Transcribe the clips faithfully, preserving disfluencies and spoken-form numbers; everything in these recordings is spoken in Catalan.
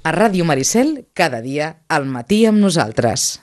A Ràdio Maricel, cada dia, al matí amb nosaltres.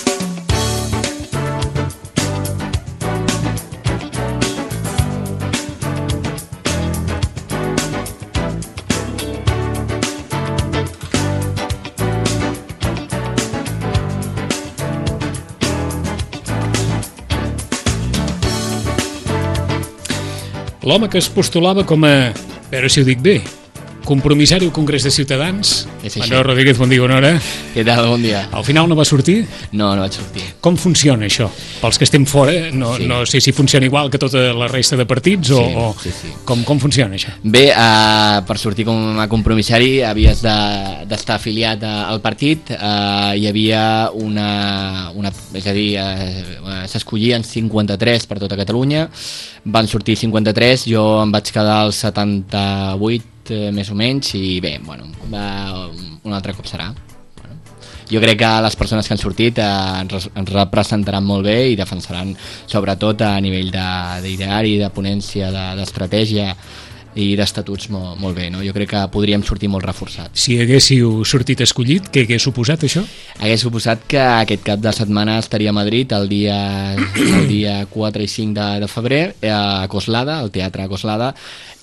L'home que es postulava com a, a veure si ho dic bé, compromissari al Congrés de Ciutadans, Manuel Rodríguez, bon dia, bona hora. Què tal, bon dia. Al final no va sortir? No, no vaig sortir. Com funciona això? Pels que estem fora, no, sí. no sé si funciona igual que tota la resta de partits o, sí, o sí, sí. Com, com funciona això? Bé, uh, per sortir com a compromissari havies d'estar de, afiliat al partit, uh, hi havia una, una és a dir, uh, s'escollien cinquanta-tres per tota Catalunya, van sortir cinquanta-tres, jo em vaig quedar als setanta-vuit, eh, més o menys, i bé, bueno, va, un altre cop serà. Bueno, jo crec que les persones que han sortit eh, ens, ens representaran molt bé i defensaran, sobretot a nivell d'ideari, de, de ponència, d'estratègia, de, i d'estatuts molt, molt bé, no? Jo crec que podríem sortir molt reforçats. Si haguéssiu sortit escollit, què hagués suposat això? Hagués suposat que aquest cap de setmana estaria a Madrid el dia, el dia quatre i cinc de, de febrer a Coslada, al Teatre Coslada,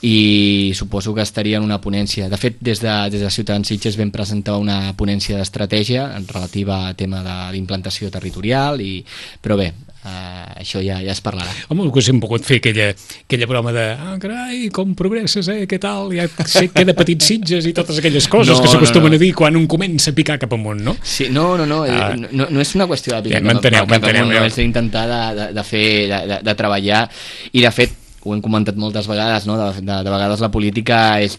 i suposo que estaria en una ponència. De fet, des de, des de Ciutadans Sitges vam presentar una ponència d'estratègia relativa a tema d'implantació territorial, i, però bé, Uh, això ja, ja es parlarà. Home, que hem pogut fer aquella, aquella broma de ah, carai, com progresses, eh, què tal, ja sé que de petits Sitges i totes aquelles coses no, que s'acostumen no, no. a dir quan un comença a picar cap amunt, no? Sí, no, no, no, uh, no, no és una qüestió de picar ja, cap, cap, cap amunt, no és d'intentar de, de, de fer, de, de, de treballar, i de fet ho hem comentat moltes vegades, no? de, de, de vegades la política és,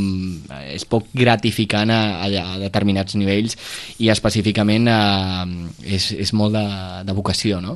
és poc gratificant a, a determinats nivells, i específicament a, és, és molt de, de vocació, no?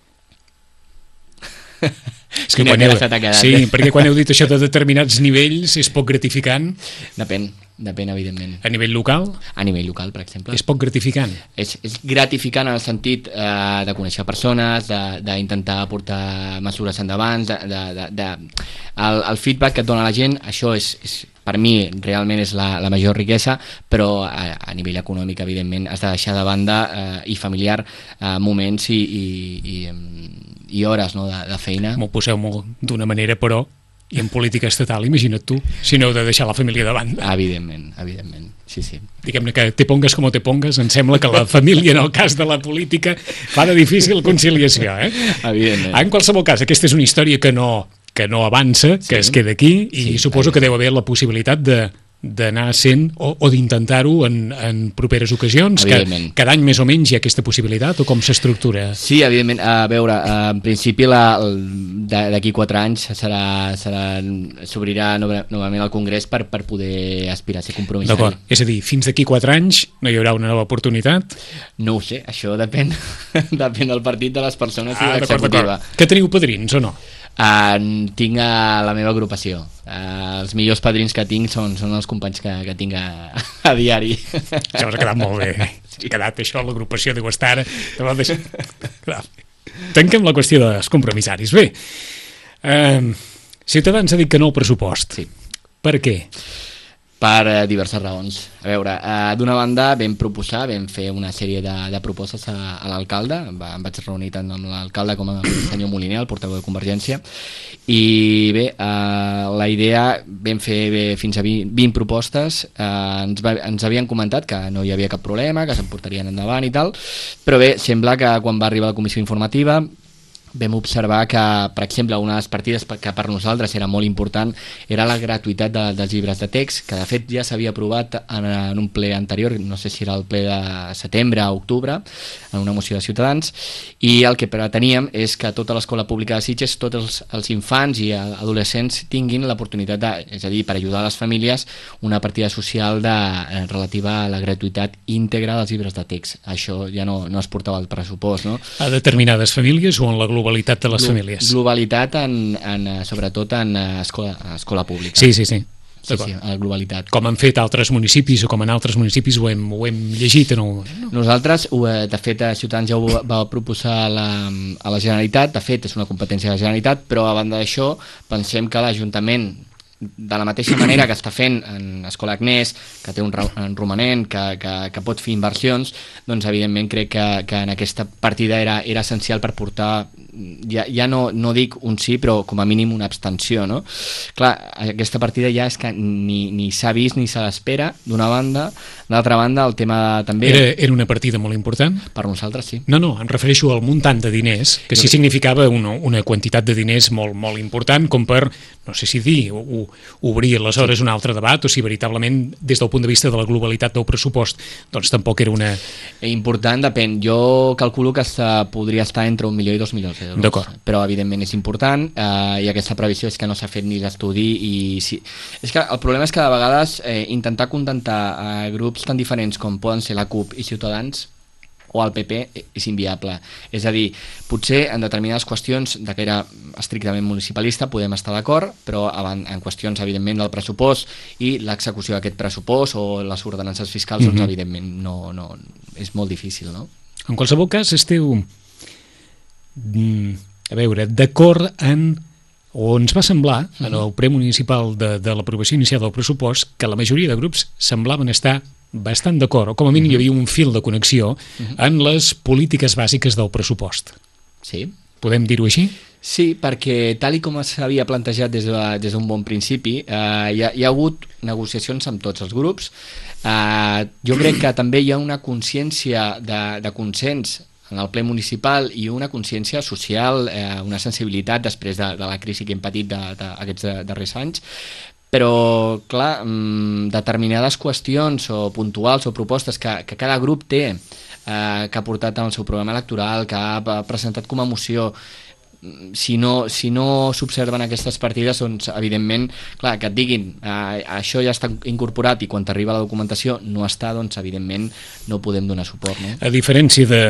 És que quan heu, sí, perquè quan heu dit això de determinats nivells és poc gratificant. Depèn, depèn, evidentment. A nivell local? A nivell local, per exemple. És poc gratificant? És, és gratificant en el sentit eh, de conèixer persones, d'intentar portar mesures endavant, de, de, de, de, el, el feedback que et dona la gent, això és, és per mi realment és la, la major riquesa, però a, a nivell econòmic, evidentment, has de deixar de banda eh, i familiar eh, moments i, i, i, i hores, no, de, de feina. M'ho poseu molt d'una manera, però, i en política estatal, imagina't tu, si no heu de deixar la família de banda. Evidentment, evidentment, sí, sí. Diguem-ne que te pongues com te pongues, em sembla que la família, en el cas de la política, fa de difícil conciliació, eh? Evidentment. En qualsevol cas, aquesta és una història que no... que no avança, que sí. es queda aquí, i sí, suposo que deu haver la possibilitat de d'anar sent o, o d'intentar-ho en, en properes ocasions, que cada any més o menys hi ha aquesta possibilitat, o com s'estructura? Sí, evidentment. A veure, en principi d'aquí quatre anys serà, serà, s'obrirà novament el Congrés per, per poder aspirar a ser compromissari. D'acord, és a dir, fins d'aquí quatre anys no hi haurà una nova oportunitat? No ho sé, això depèn depèn del partit, de les persones, ah, i de l'executiva. Que teniu padrins o no? Uh, tinc a la meva agrupació. Uh, els millors padrins que tinc són, són els companys que, que tinc a, a diari. Això us ha quedat molt bé. Ha quedat això, l'agrupació deu estar... Tanquem la qüestió dels compromissaris. Bé, uh, Ciutadans ha dit que no al pressupost. Sí. Per què? Per eh, diverses raons. A veure, eh, d'una banda vam proposar, vam fer una sèrie de, de propostes a, a l'alcalde, em vaig reunir tant amb l'alcalde com amb el senyor Moliner, el portaveu de Convergència, i bé, eh, la idea, vam fer bé, fins a vint, vint propostes, eh, ens, va, ens havien comentat que no hi havia cap problema, que se'n portarien endavant i tal, però bé, sembla que quan va arribar la comissió informativa vam observar que, per exemple, una de les partides que per nosaltres era molt important era la gratuïtat de, dels llibres de text, que de fet ja s'havia aprovat en, en un ple anterior, no sé si era el ple de setembre o octubre, en una moció de Ciutadans, i el que preteníem és que tota l'escola pública de Sitges, tots els, els infants i adolescents tinguin l'oportunitat de, és a dir, per ajudar les famílies, una partida social de, relativa a la gratuïtat íntegra dels llibres de text. Això ja no, no es portava al pressupost, no? A determinades famílies o en la globalitat de les Glo famílies? Globalitat, en, en, sobretot en escola, escola pública. Sí, sí, sí. Sí, sí, a la globalitat. Com han fet altres municipis o com en altres municipis ho hem, ho hem llegit? No? Nosaltres, de fet, Ciutadans ja ho va proposar a la, a la Generalitat, de fet és una competència de la Generalitat, però a banda d'això pensem que l'Ajuntament de la mateixa manera que està fent en Escola Agnès, que té un, un romanent, que, que, que pot fer inversions, doncs evidentment crec que, que en aquesta partida era, era essencial per portar, ja, ja no, no dic un sí, però com a mínim una abstenció, no? Clar, aquesta partida ja és que ni, ni s'ha vist ni se l'espera, d'una banda, d'altra banda el tema també... Era, era una partida molt important? Per nosaltres sí. No, no, em refereixo al muntant de diners, que sí significava una, una quantitat de diners molt, molt important, com per, no sé si dir, o, obrir aleshores un altre debat, o si veritablement des del punt de vista de la globalitat del pressupost doncs tampoc era una... Important, depèn. Jo calculo que està, podria estar entre un milió i dos milions d'euros. D'acord. Però evidentment és important, eh, i aquesta previsió és que no s'ha fet ni l'estudi i... Si... És que el problema és que de vegades eh, intentar contentar a grups tan diferents com poden ser la CUP i Ciutadans o el P P és inviable. És a dir, potser en determinades qüestions de que era estrictament municipalista podem estar d'acord, però en qüestions evidentment del pressupost i l'execució d'aquest pressupost o les ordenances fiscals, mm-hmm. doncs evidentment no, no, és molt difícil, no? En qualsevol cas esteu, a veure, d'acord en, o ens va semblar, en el ple municipal de, de l'aprovació inicial del pressupost, que la majoria de grups semblaven estar bastant d'acord, o com a mínim hi havia un fil de connexió en les polítiques bàsiques del pressupost. Sí. Podem dir-ho així? Sí, perquè tal i com s'havia plantejat des d'un de, bon principi, eh, hi, ha, hi ha hagut negociacions amb tots els grups. Eh, jo crec que també hi ha una consciència de, de consens en el ple municipal i una consciència social, eh, una sensibilitat després de, de la crisi que hem patit de, de, aquests darrers anys. Però, clar, mmm, determinades qüestions o puntuals o propostes que, que cada grup té, eh, que ha portat en el seu programa electoral, que ha presentat com a moció, si no, si no s'observen aquestes partides, doncs, evidentment, clar, que et diguin eh, això ja està incorporat i quan t'arriba la documentació no està, doncs, evidentment, no podem donar suport, no? A diferència de,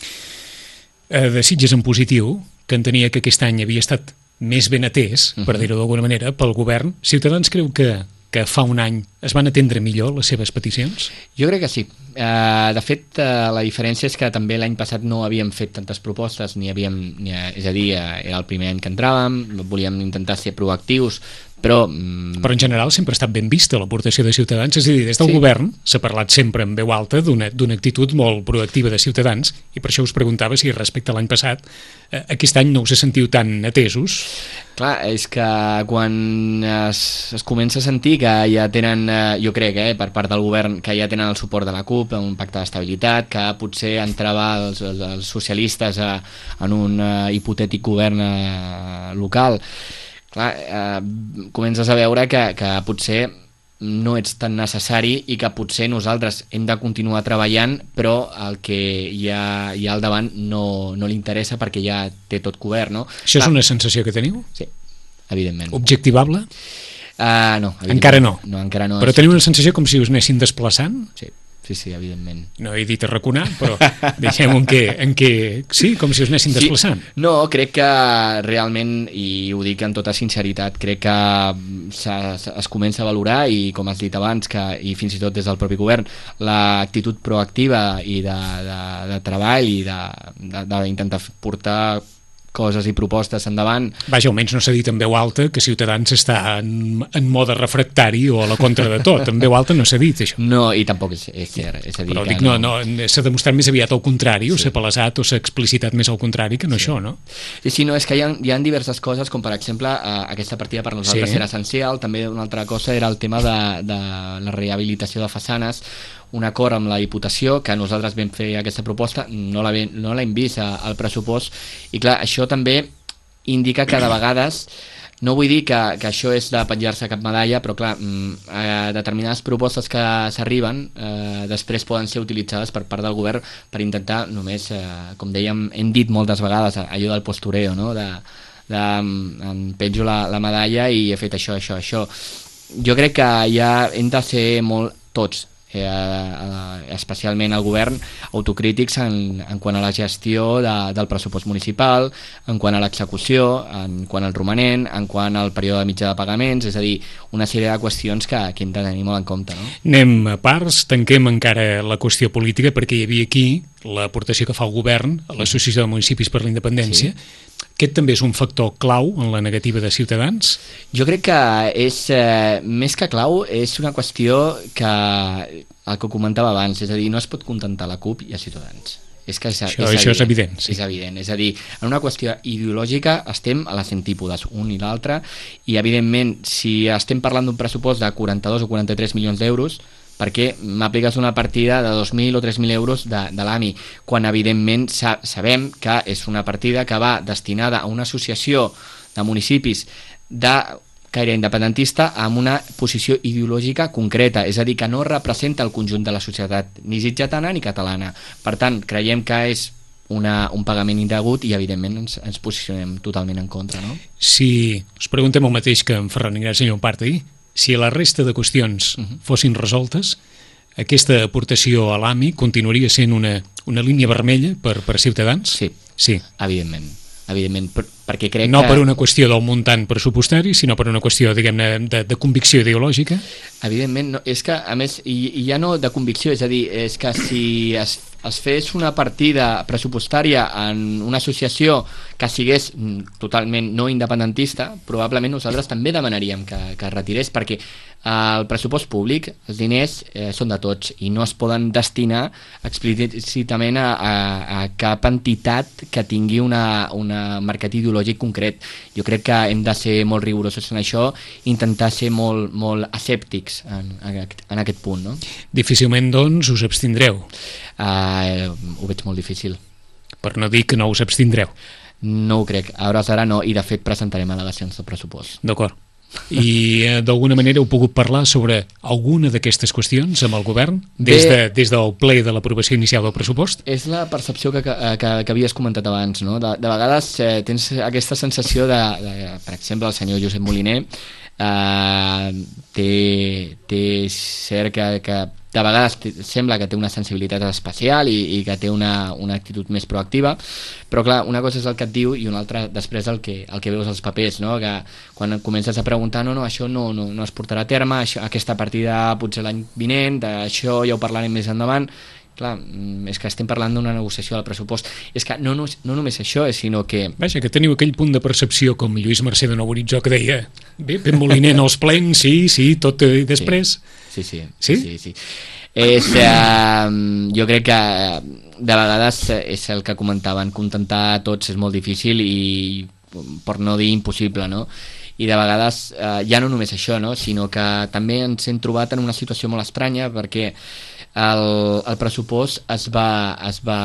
de Sitges en positiu, que entenia que aquest any havia estat més ben atès, per dir-ho d'alguna manera, pel govern, Ciutadans creu que, que fa un any es van atendre millor les seves peticions? Jo crec que sí. Uh, de fet, uh, la diferència és que també l'any passat no havíem fet tantes propostes, ni havíem, ni, és a dir, uh, era el primer any que entràvem, volíem intentar ser proactius, però... Mm... Però en general sempre ha estat ben vista l'aportació de Ciutadans, és a dir, des del sí. govern s'ha parlat sempre en veu alta d'una actitud molt proactiva de Ciutadans, i per això us preguntava si respecte a l'any passat eh, aquest any no us sentiu tan atesos. Clar, és que quan es, es comença a sentir que ja tenen, eh, jo crec, eh, per part del govern, que ja tenen el suport de la CUP, un pacte d'estabilitat, que potser entrava els, els, els socialistes a, en un uh, hipotètic govern uh, local, clar, eh, comences a veure que, que potser no ets tan necessari i que potser nosaltres hem de continuar treballant, però el que hi ha, hi ha al davant no, no li interessa perquè ja té tot cobert, no? Això és una sensació que teniu? Sí, evidentment. Objectivable? Uh, no, encara no. no, encara no. Però teniu una sensació com si us anessin desplaçant? Sí. Sí, sí, evidentment. No he dit arraconar, però deixem en què, en què... Sí, com si us anessin desplaçant. Sí. No, crec que realment, i ho dic amb tota sinceritat, crec que es comença a valorar, i com has dit abans, que, i fins i tot des del propi govern, l'actitud proactiva i de, de, de treball i d'intentar portar coses i propostes endavant. Vaja, almenys no s'ha dit en veu alta que Ciutadans està en, en mode refractari o a la contra de tot. En veu alta no s'ha dit això. No, i tampoc és, és cert. És a dir, però dic, no, no, no s'ha demostrat més aviat al contrari, sí. o s'ha palesat o s'ha explicitat més al contrari que no sí. això, no? Sí, sí, no, és que hi ha, hi ha diverses coses, com per exemple eh, aquesta partida per nosaltres sí. era essencial. També una altra cosa era el tema de, de la rehabilitació de façanes, un acord amb la Diputació, que nosaltres vam fer aquesta proposta, no l'hem no vist al pressupost, i clar, això també indica que de vegades, no vull dir que, que això és de penjar-se cap medalla, però clar, eh, determinades propostes que s'arriben eh, després poden ser utilitzades per part del govern per intentar només, eh, com dèiem, hem dit moltes vegades, allò del postureo, no? de, de em penjo la, la medalla i he fet això, això, això. Jo crec que ja hem de ser molt tots, Eh, eh, especialment el govern, autocrítics en, en quant a la gestió de, del pressupost municipal, en quant a l'execució, en quant al romanent, en quant al període mitjà de pagaments, és a dir, una sèrie de qüestions que, que hem de tenir molt en compte, no? Anem a parts, tanquem encara la qüestió política, perquè hi havia aquí l'aportació que fa el govern a l'Associació de Municipis per la Independència, sí. Aquest també és un factor clau en la negativa de Ciutadans? Jo crec que és, eh, més que clau, és una qüestió que, el que comentava abans, és a dir, no es pot contentar la CUP i a Ciutadans. És que és, això, és, això evident, és evident, sí. És evident, és a dir, en una qüestió ideològica estem a les centípodes, un i l'altre, i evidentment, si estem parlant d'un pressupost de quaranta-dos o quaranta-tres milions d'euros, perquè m'apliques una partida de dos mil o tres mil euros de, de l'A M I, quan evidentment sa sabem que és una partida que va destinada a una associació de municipis de caire independentista amb una posició ideològica concreta, és a dir, que no representa el conjunt de la societat, ni sitgetana ni catalana. Per tant, creiem que és una, un pagament indegut i evidentment ens, ens posicionem totalment en contra, no? Si us preguntem el mateix que en Ferran Ingrat, senyor Part ahir, si la resta de qüestions uh-huh. fossin resoltes, aquesta aportació a l'A M I continuaria sent una, una línia vermella per, per Ciutadans? Sí, sí. evidentment. evidentment, per, perquè crec no que... No per una qüestió del muntant pressupostari, sinó per una qüestió, diguem-ne, de, de convicció ideològica? Evidentment, no, és que, a més, i, i ja no de convicció, és a dir, és que si es, es fes una partida pressupostària en una associació que sigués totalment no independentista, probablement nosaltres també demanaríem que, que es retirés, perquè el pressupost públic, els diners eh, són de tots i no es poden destinar explícitament a, a, a cap entitat que tingui una, una marcat ideològic concret. Jo crec que hem de ser molt rigorosos en això, intentar ser molt, molt escèptics en, en aquest punt, no? Difícilment, doncs, us abstindreu? Uh, ho veig molt difícil. Per no dir que no us abstindreu? No ho crec, a hores d'ara no, i de fet presentarem al·legacions del pressupost. D'acord. I eh, d'alguna manera heu pogut parlar sobre alguna d'aquestes qüestions amb el govern des, de, des del ple de l'aprovació inicial del pressupost? És la percepció que, que, que, que havies comentat abans, no? De, de vegades eh, tens aquesta sensació de, de, per exemple, el senyor Josep Moliner eh, té, té cert que, que de vegades sembla que té una sensibilitat especial i, i que té una, una actitud més proactiva, però clar, una cosa és el que et diu i una altra després el que, el que veus als papers, no? Que quan comences a preguntar, no, no, això no, no, no es portarà a terme, això, aquesta partida potser l'any vinent, això ja ho parlarem més endavant. Clar, és que estem parlant d'una negociació del pressupost. És que no, no, no només això, sinó que... Vaja, que teniu aquell punt de percepció com Lluís Mercè de Nou Horitzó que deia bé, ben Moliner en els plens, sí, sí, tot i després... Sí, sí, sí. sí, sí, sí. És, eh, jo crec que de vegades és el que comentaven, contentar tots és molt difícil i per no dir impossible, no? I de vegades eh, ja no només això, no? Sinó que també ens hem trobat en una situació molt estranya perquè el, el pressupost es va, es va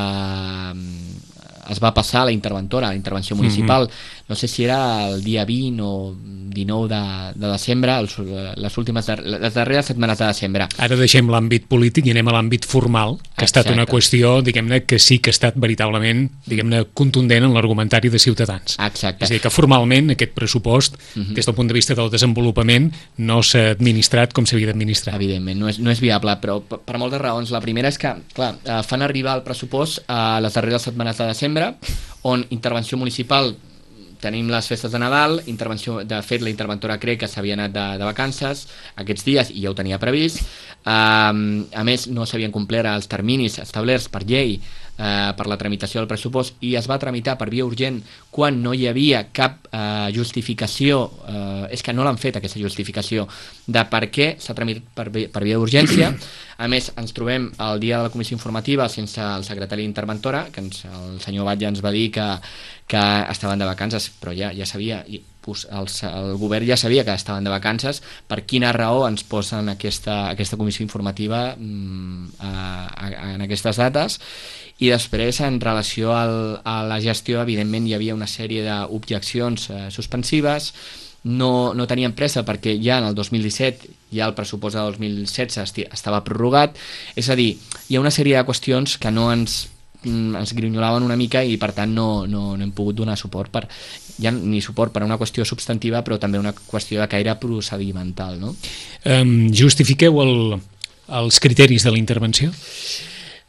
es va passar a la interventora, a la intervenció municipal. Mm-hmm. No sé si era el dia vint o dinou de, de desembre, els, les últimes les darreres setmanes de desembre. Ara deixem l'àmbit polític i anem a l'àmbit formal, que Exacte. Ha estat una qüestió, diguem-ne, que sí que ha estat veritablement, diguem-ne, contundent en l'argumentari de Ciutadans. Exacte. És a dir, que formalment aquest pressupost, mm-hmm. des del punt de vista del desenvolupament, no s'ha administrat com s'havia d'administrar. Evidentment, no és, no és viable, però per, per moltes raons. La primera és que, clar, fan arribar el pressupost a les darreres setmanes de desembre, on intervenció municipal tenim les festes de Nadal, intervenció, de fet la interventora crec que s'havia anat de, de vacances aquests dies i ja ho tenia previst. Um, a més no s'havien complert els terminis establerts per llei uh, per la tramitació del pressupost i es va tramitar per via urgent quan no hi havia cap uh, justificació, uh, és que no l'han fet aquesta justificació de per què s'ha tramitat per, per via d'urgència. A més, ens trobem el dia de la comissió informativa sense el secretari interventora, que ens, el senyor Batlle ens va dir que, que estaven de vacances, però ja, ja sabia, i, pues, el, el govern ja sabia que estaven de vacances, per quina raó ens posen aquesta, aquesta comissió informativa mm, a, a, en aquestes dates. I després, en relació al, a la gestió, evidentment hi havia una sèrie d'objeccions eh, suspensives. No, no tenien pressa perquè ja en el dos mil disset ja el pressupost de dos mil setze estava prorrogat, és a dir, hi ha una sèrie de qüestions que no ens, ens grinyolaven una mica i per tant no, no, no hem pogut donar suport per, ja ni suport per a una qüestió substantiva però també una qüestió de caire procedimental, no? Um, justifiqueu el, els criteris de la intervenció?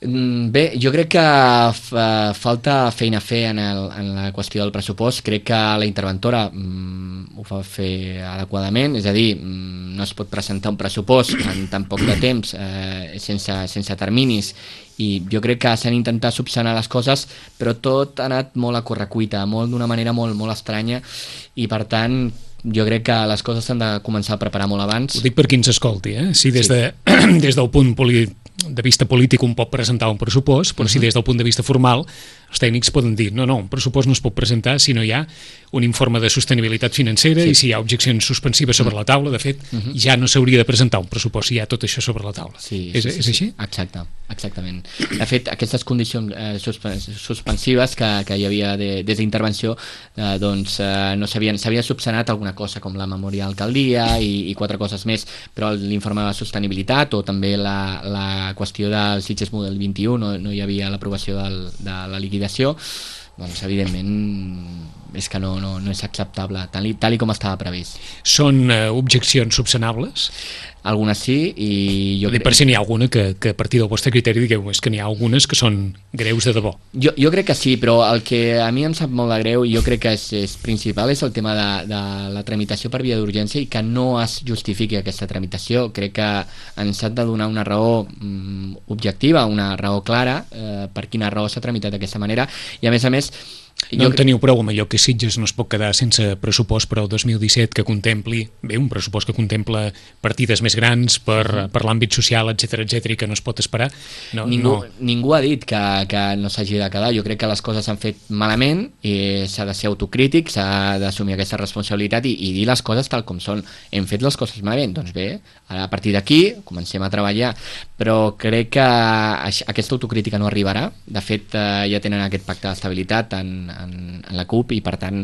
Bé, jo crec que fa, falta feina a fer en, el, en la qüestió del pressupost. Crec que la interventora mm, ho fa fer adequadament, és a dir, mm, no es pot presentar un pressupost en tan poc de temps, eh, sense, sense terminis, i jo crec que s'han intentat subsanar les coses, però tot ha anat molt a correcuita, molt d'una manera molt, molt estranya, i per tant jo crec que les coses s'han de començar a preparar molt abans. Ho dic per qui ens escolti, eh? Si des, de, sí. des del punt polític de vista polític un pot presentar un pressupost, però uh-huh. si des del punt de vista formal els tècnics poden dir no, no, un pressupost no es pot presentar si no hi ha un informe de sostenibilitat financera sí. i si hi ha objeccions suspensives sobre la taula. De fet, uh-huh. ja no s'hauria de presentar un pressupost si hi ha tot això sobre la taula. Sí, és, sí, sí, és així? Exacte, exactament. De fet, aquestes condicions eh, suspensives que, que hi havia de, des d'intervenció, eh, doncs eh, no s'havia subsanat alguna cosa com la memòria d'alcaldia i, i quatre coses més, però l'informe de sostenibilitat o també la, la qüestió del Sitges Model vint-i-u no, no hi havia l'aprovació del, de la liquidació, doncs evidentment és que no, no, no és acceptable tal i, tal i com estava previst. Són uh, objeccions subsanables? Algunes sí, i jo crec... Per si n'hi ha alguna que, que a partir del vostre criteri digueu és que n'hi ha algunes que són greus de debò. Jo, jo crec que sí, però el que a mi em sap molt de greu i jo crec que és, és principal és el tema de, de la tramitació per via d'urgència i que no es justifiqui aquesta tramitació. Crec que ens ha de donar una raó mm, objectiva, una raó clara eh, per quina raó s'ha tramitat d'aquesta manera, i a més a més no en teniu prou amb allò que Sitges no es pot quedar sense pressupost per al dos mil disset que contempli, bé, un pressupost que contempla partides més grans per, per l'àmbit social, etcètera, etcètera, i que no es pot esperar. No, ningú, no. ningú ha dit que, que no s'hagi de quedar. Jo crec que les coses s'han fet malament i s'ha de ser autocrític, s'ha d'assumir aquesta responsabilitat i, i dir les coses tal com són. Hem fet les coses malament, doncs bé, ara a partir d'aquí comencem a treballar, però crec que aquesta autocrítica no arribarà. De fet, eh, ja tenen aquest pacte d'estabilitat en En, en la CUP i per tant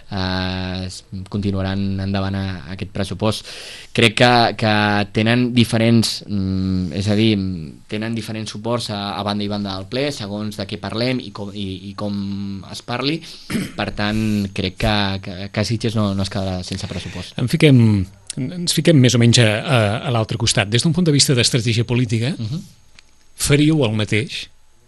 eh, continuaran endavant a, a aquest pressupost. Crec que, que tenen diferents mm, és a dir, tenen diferents suports a, a banda i banda del ple segons de què parlem i com, i, i com es parli, per tant crec que, que, que Sitges no, no es quedarà sense pressupost. En fiquem, ens fiquem més o menys a, a, a l'altre costat. Des d'un punt de vista d'estratègia política, uh-huh. faríeu el mateix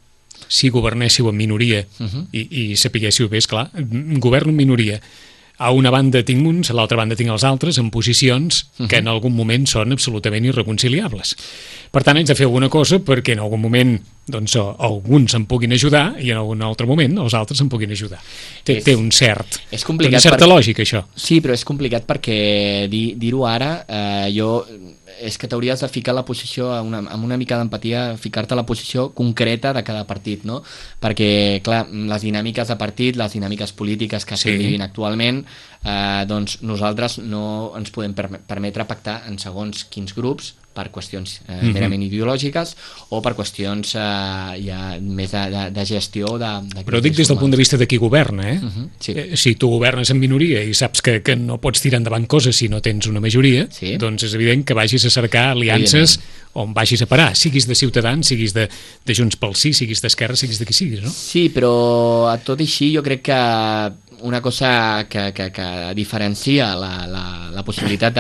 si governéssiu en minoria uh-huh. i, i sapiguéssiu bé, esclar, governo en minoria, a una banda tinc uns, a l'altra banda tinc els altres, en posicions uh-huh. que en algun moment són absolutament irreconciliables. Per tant, haig de fer alguna cosa perquè en algun moment doncs, alguns em puguin ajudar i en algun altre moment els altres em puguin ajudar. Té, és, té un cert, és complicat una certa per... lògica, això. Sí, però és complicat perquè dir, dir-ho ara, eh, jo... és que t'hauries de ficar la posició una, amb una mica d'empatia, ficar-te a la posició concreta de cada partit, no? Perquè, clar, les dinàmiques de partit, les dinàmiques polítiques que estem sí. vivint actualment, eh, doncs nosaltres no ens podem permetre pactar en segons quins grups per qüestions eh, mm-hmm. merament ideològiques o per qüestions eh, ja més de, de, de gestió de, de però dic des del punt de vista de qui governa, eh? Uh-huh, sí. eh si tu governes en minoria i saps que, que no pots tirar endavant coses si no tens una majoria, sí. doncs és evident que vagis a cercar aliances on vagis a parar, siguis de Ciutadans, siguis de, de Junts pel Sí, siguis d'Esquerra, siguis de qui siguis, no? Sí, però a tot i així jo crec que una cosa que, que, que diferencia la, la, la possibilitat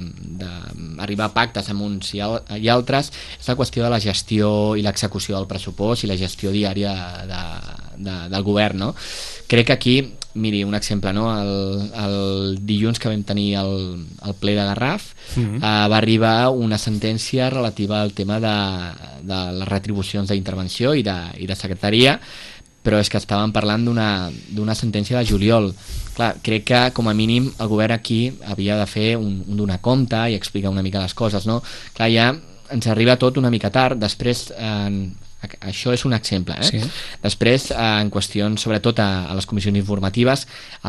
d'arribar a pactes amb uns i, al, i altres és la qüestió de la gestió i l'execució del pressupost i la gestió diària de, de, del govern, no? Crec que aquí, miri, un exemple, no? el, el dilluns que vam tenir el, el ple de Garraf mm-hmm. eh, va arribar una sentència relativa al tema de, de les retribucions d'intervenció i de, i de secretaria, però és que estàvem parlant d'una d'una sentència de juliol. Clar, crec que com a mínim el govern aquí havia de fer un, un donar compte i explicar una mica les coses, no? Clar, ja ens arriba tot una mica tard, després eh, això és un exemple, eh? Sí. Després, eh, en qüestions, sobretot a, a les comissions informatives,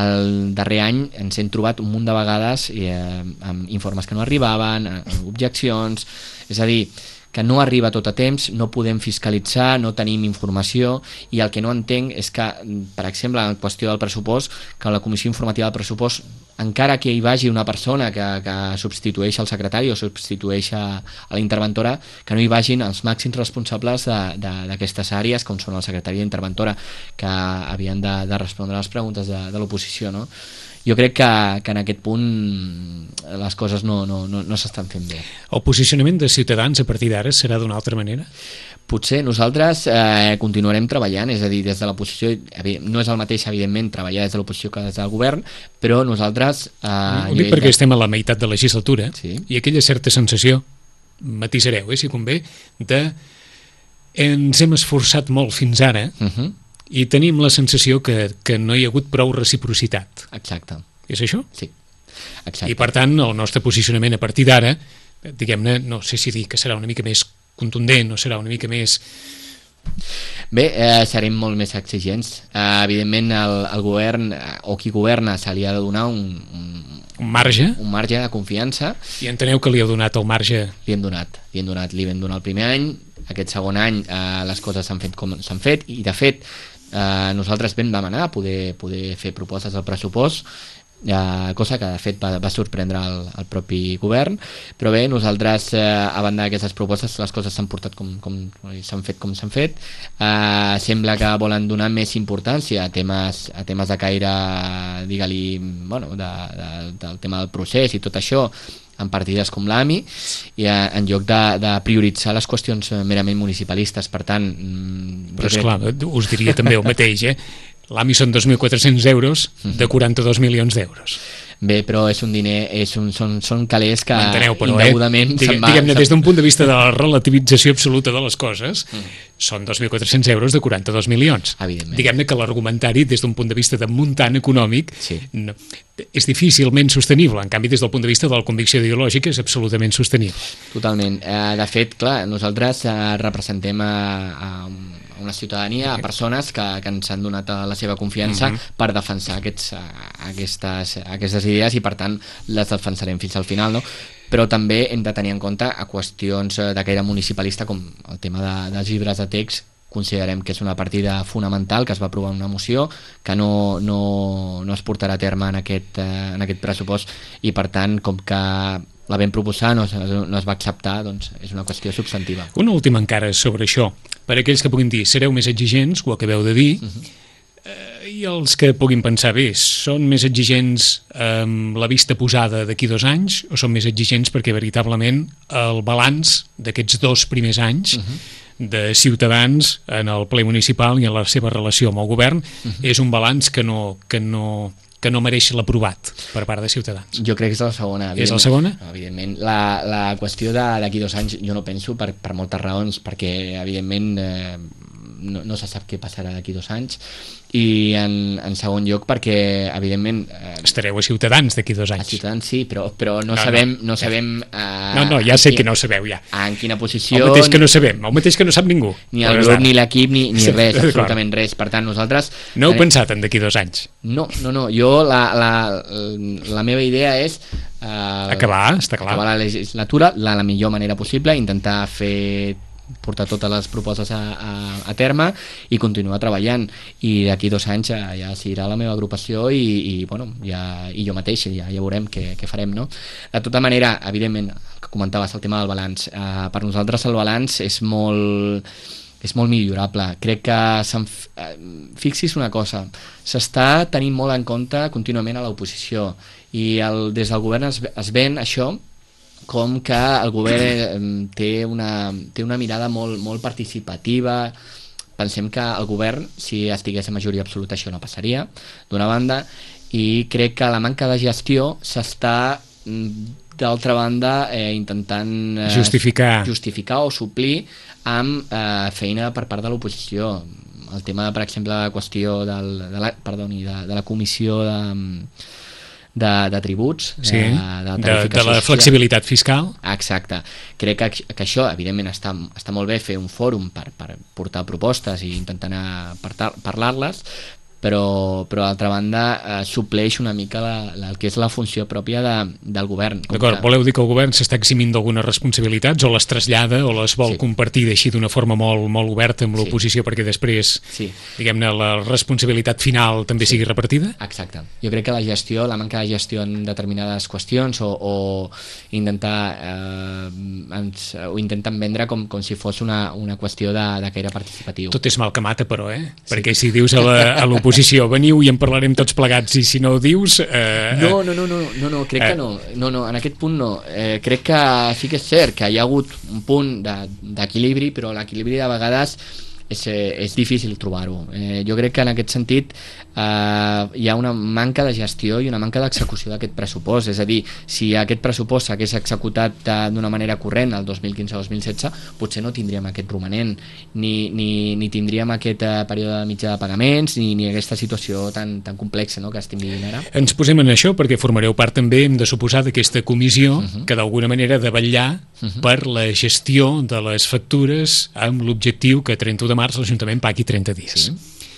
el darrer any ens hem trobat un munt de vegades eh, amb informes que no arribaven, eh, objeccions, és a dir, que no arriba tot a temps, no podem fiscalitzar, no tenim informació, i el que no entenc és que, per exemple, en qüestió del pressupost, que la comissió informativa del pressupost, encara que hi vagi una persona que, que substitueix el secretari o substitueix a, a la interventora, que no hi vagin els màxims responsables d'aquestes àrees, com són el secretari i la interventora, que havien de, de respondre a les preguntes de, de l'oposició, no? jo crec que, que en aquest punt les coses no, no, no, no s'estan fent bé. El posicionament de Ciutadans a partir d'ara serà d'una altra manera? Potser nosaltres eh, continuarem treballant, és a dir, des de la posició, no és el mateix, evidentment, treballar des de l'oposició que des del govern, però nosaltres... Eh, Ho dic perquè de... estem a la meitat de legislatura, sí. I aquella certa sensació, matisareu, eh, si convé, de ens hem esforçat molt fins ara, uh-huh. i tenim la sensació que, que no hi ha hagut prou reciprocitat. Exacte. És això? Sí. Exacte. I per tant, el nostre posicionament a partir d'ara, diguem-ne, no sé si dir que serà una mica més contundent o serà una mica més... Bé, eh, serem molt més exigents. Eh, evidentment, el, el govern, eh, o qui governa, se li ha de donar un, un, un marge. Un marge de confiança. I enteneu que li heu donat el marge? Li hem donat, li hem donat, li vam donar el primer any, aquest segon any eh, les coses s'han fet com s'han fet, i de fet eh, nosaltres vam demanar poder, poder fer propostes al pressupost, eh, cosa que de fet va, va sorprendre el, el propi govern, però bé, nosaltres eh, a banda d'aquestes propostes les coses s'han portat com, com s'han fet com s'han fet, eh, sembla que volen donar més importància a temes, a temes de caire, digue-li, bueno, de, de, del tema del procés i tot això, en partides com l'A M I, i eh, en lloc de, de prioritzar les qüestions merament municipalistes. Per tant... Però esclar, crec... us diria també el mateix, eh? L'A M I són dos mil quatre-cents euros de quaranta-dos milions d'euros. Bé, però és un diner, és un, són, són calés que però, indegudament... Eh? Digue, Diguem-ne, des d'un punt de vista de la relativització absoluta de les coses, mm. són dos mil quatre-cents euros de quaranta-dos milions. Diguem-ne que l'argumentari, des d'un punt de vista de muntant econòmic, sí. no, és difícilment sostenible. En canvi, des del punt de vista de la convicció ideològica, és absolutament sostenible. Totalment. Eh, de fet, clar, nosaltres eh, representem a, a una ciutadania, a persones que, que ens han donat la seva confiança mm-hmm. per defensar aquests, aquestes, aquestes idees, i per tant les defensarem fins al final, no? Però també hem de tenir en compte a qüestions de caire municipalista, com el tema de, dels llibres de text. Considerem que és una partida fonamental, que es va aprovar una moció que no, no, no es portarà a terme en aquest, eh, en aquest pressupost, i per tant, com que la vam proposar, no es, no es va acceptar, doncs és una qüestió substantiva. Una última encara sobre això, per aquells que puguin dir sereu més exigents, ho acabeu de dir, uh-huh. eh, i els que puguin pensar, bé, són més exigents amb la vista posada d'aquí dos anys, o són més exigents perquè veritablement el balanç d'aquests dos primers anys uh-huh. de Ciutadans en el ple municipal i en la seva relació amb el govern uh-huh. és un balanç que no, que no, que no mereix l'aprovat per part de Ciutadans? Jo crec que és la segona. És la segona? Evidentment. La, la qüestió d'aquí dos anys jo no penso per, per moltes raons, perquè evidentment eh, no, no se sap què passarà d'aquí dos anys, i en, en segon lloc perquè evidentment eh, estareu a Ciutadans d'aquí dos anys. A Ciutadans sí, però, però no, no sabem no, no sabem eh, no, no, ja sé que no ho sabeu ja. En quina posició... El mateix que no sabem, el mateix que no sap ningú. Ni el grup, ni l'equip, ni, ni res, absolutament res. Per tant, nosaltres... No heu pensat en d'aquí dos anys? No, no, no. Jo, la, la, la meva idea és eh, acabar, està clar. Acabar la legislatura de la, la millor manera possible, intentar fer portar totes les propostes a, a, a terme i continuar treballant, i d'aquí dos anys ja, ja s'irà la meva agrupació i, i, bueno, ja, i jo mateix ja, ja veurem què, què farem, no? De tota manera, evidentment, que comentaves el tema del balanç, eh, per nosaltres el balanç és molt és molt millorable. Crec que se'n, eh, fixis una cosa, s'està tenint molt en compte contínuament a l'oposició, i el, des del govern es, es ven això com que el govern té una, té una mirada molt, molt participativa. Pensem que el govern, si estigués a majoria absoluta, això no passaria, d'una banda, i crec que la manca de gestió s'està, d'altra banda, eh, intentant eh, justificar. justificar o suplir amb eh, feina per part de l'oposició. El tema, per exemple, la qüestió del, de, la, perdoni, de, de la comissió de... De, de tributs, sí, de, de, de, de la flexibilitat fiscal. Exacte. Crec que, que això, evidentment, està, està molt bé fer un fòrum per, per portar propostes i intentar parlar-les, però, però d'altra banda eh, supleix una mica la, la, el que és la funció pròpia de, del govern. D'acord, que... voleu dir que el govern s'està eximint d'algunes responsabilitats, o les trasllada, o les vol sí. compartir així d'una forma molt, molt oberta amb l'oposició, sí. perquè després, sí. diguem-ne, la responsabilitat final també sí. sigui repartida? Exacte. Jo crec que la gestió, la manca de gestió en determinades qüestions, o, o intentar eh, ens, o intenten vendre com, com si fos una, una qüestió de, de caire participatiu. Tot és mal que mata, però, eh? Sí. Perquè si dius a l'oposició proposició, veniu i en parlarem tots plegats, i si no ho dius... Eh, no, no, no, no, no, no, crec eh. que no. No, no, en aquest punt no. Eh, crec que sí que és cert que hi ha hagut un punt d'equilibri, però l'equilibri de vegades és, és difícil trobar-ho. Eh, jo crec que en aquest sentit eh, hi ha una manca de gestió i una manca d'execució d'aquest pressupost. És a dir, si aquest pressupost s'hagués executat d'una manera corrent el dos mil quinze dos mil setze, potser no tindríem aquest romanent, ni, ni, ni tindríem aquest eh, període mitjà de pagaments, ni, ni aquesta situació tan, tan complexa, no?, que estem vivint ara. Ens posem en això perquè formareu part també, hem de suposar, d'aquesta comissió uh -huh. que d'alguna manera ha de vetllar uh -huh. per la gestió de les factures amb l'objectiu que trenta u de març l'Ajuntament pagui trenta dies. Sí.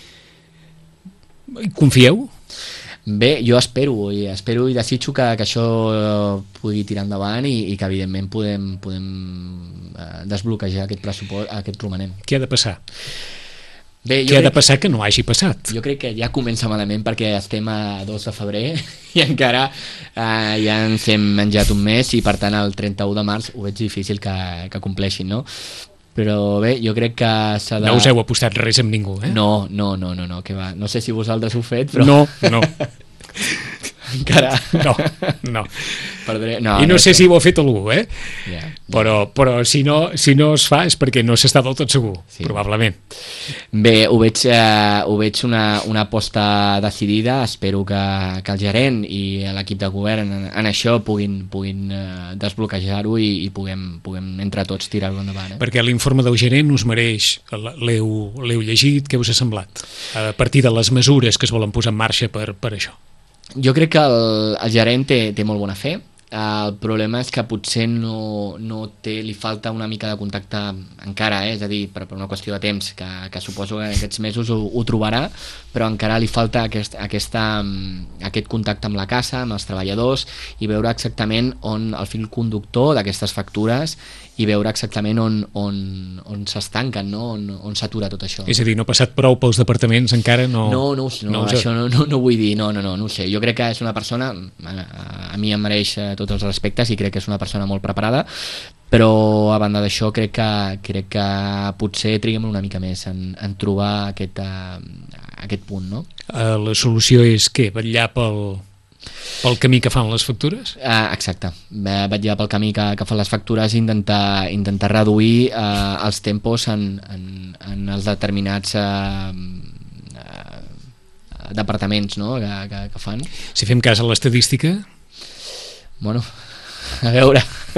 Confieu? Bé, jo espero i espero i desitjo que, que això pugui tirar endavant i, i que evidentment podem, podem eh, desbloquejar aquest pressupost, aquest romanent. Què ha de passar? Bé, Què ha de passar que no hagi passat? Jo crec que ja comença malament perquè estem a dos de febrer i encara eh, ja ens hem menjat un mes i per tant el trenta u de març ho veig difícil que, que compleixin, no? Però bé, jo crec que s'ha de... No us heu apostat res amb ningú, eh? No, no, no, no, no, que va. No sé si vosaltres ho heu fet, però... No, no. Encara... No, no. Perdré... no I no, no sé si ho ha fet algú, eh? Yeah, yeah. Però, però si, no, si no es fa és perquè no s'està del tot segur, sí. Probablement. Bé, ho veig, eh, ho veig una, una aposta decidida. Espero que, que el gerent i l'equip de govern en, en això puguin, puguin eh, desbloquejar-ho i, i puguem, puguem entre tots tirar-ho endavant. Eh? Perquè l'informe del gerent us mereix, l'heu llegit, què us ha semblat? A partir de les mesures que es volen posar en marxa per, per això. Jo crec que el, el gerent té, té molt bona fe. El problema és que potser no, no té, li falta una mica de contacte encara, eh? És a dir, per, per una qüestió de temps, que, que suposo que aquests mesos ho, ho trobarà, però encara li falta aquest, aquesta, aquest contacte amb la casa, amb els treballadors, i veure exactament on el fil conductor d'aquestes factures i veure exactament on, on, on s'estanquen, no? on, on s'atura tot això. És a dir, no ha passat prou pels departaments encara? No, no, no, no, no això no, no, no vull dir, no, no, no, no ho sé. Jo crec que és una persona, a, a mi em mereix tots els respectes i crec que és una persona molt preparada, però a banda d'això crec que, crec que potser triguem una mica més en, en trobar aquest, uh, aquest punt, no? Uh, la solució és què? Vetllar pel... pel camí que fan les factures? Uh, exacte, vetllar pel camí que, que fan les factures i intentar, intentar reduir uh, els tempos en, en, en els determinats uh, uh, departaments, no? que, que, que fan. Si fem cas a l'estadística... Bueno, a veure...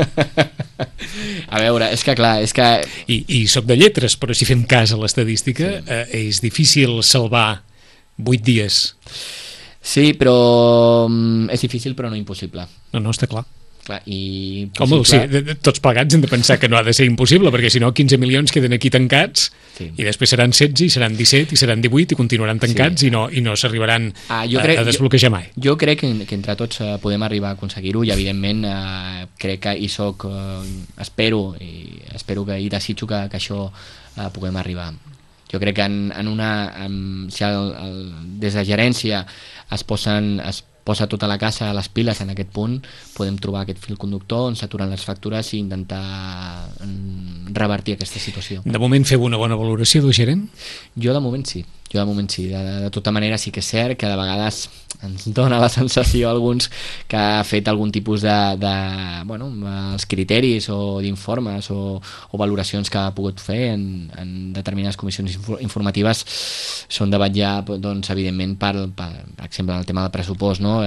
a veure, és que clar, és que... I, i soc de lletres, però si fem cas a l'estadística, sí. eh, és difícil salvar vuit dies. Sí, però és difícil però no impossible. No, no, està clar. Clar, i possible... Home, sí, de, de, tots plegats hem de pensar que no ha de ser impossible, perquè si no quinze milions queden aquí tancats, sí. I després seran setze, i seran disset, i seran divuit, i continuaran tancats, sí. i no, i no s'arribaran ah, crec, a, a desbloquejar mai. Jo, jo crec que, que entre tots uh, podem arribar a aconseguir-ho, i evidentment uh, crec que hi soc, uh, espero, i espero que hi desitjo que, que això uh, puguem arribar. Jo crec que en, en una, en, si el, el, des de gerència es posen... Es posa tota la casa a les piles en aquest punt, podem trobar aquest fil conductor on s'aturen les factures i intentar revertir aquesta situació. De moment feu una bona valoració del gerent? Jo de moment sí, jo de moment sí. De, de, de tota manera sí que és cert que de vegades ens dona la sensació a alguns que ha fet algun tipus de, de bueno, els criteris o d'informes o, o valoracions que ha pogut fer en, en determinades comissions informatives són de vetllar, doncs, evidentment, per, per, per exemple, el tema del pressupost, no?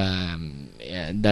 de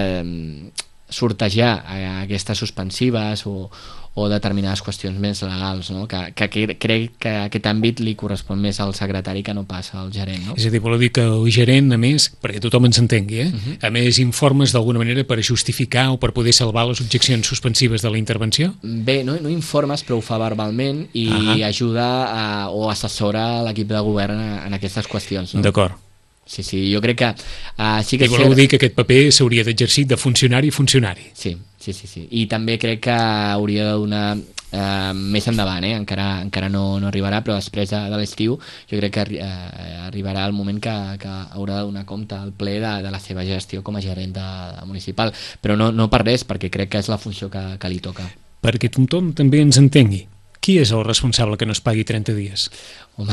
sortejar aquestes suspensives o, o determinades qüestions més legals, no? que, que crec que aquest àmbit li correspon més al secretari que no passa al gerent. No? És a dir, vol dir que el gerent, a més, perquè tothom ens entengui, eh? Uh-huh. a més informes d'alguna manera per justificar o per poder salvar les objeccions suspensives de la intervenció? Bé, no, no informes, però ho fa verbalment i uh-huh. ajuda a, o assessora l'equip de govern en aquestes qüestions. No? D'acord. Sí, sí, jo crec que... Uh, sí que I voleu dir que aquest paper s'hauria d'exercir de funcionari a funcionari. Sí, sí, sí, sí. I també crec que hauria de donar uh, més endavant, eh? encara, encara no, no arribarà, però després de, de l'estiu jo crec que uh, arribarà el moment que, que haurà de donar compte al ple de, de la seva gestió com a gerent de, de municipal. Però no, no per res, perquè crec que és la funció que, que li toca. Perquè tothom també ens entengui. qui és el responsable que no es pagui trenta dies? Home,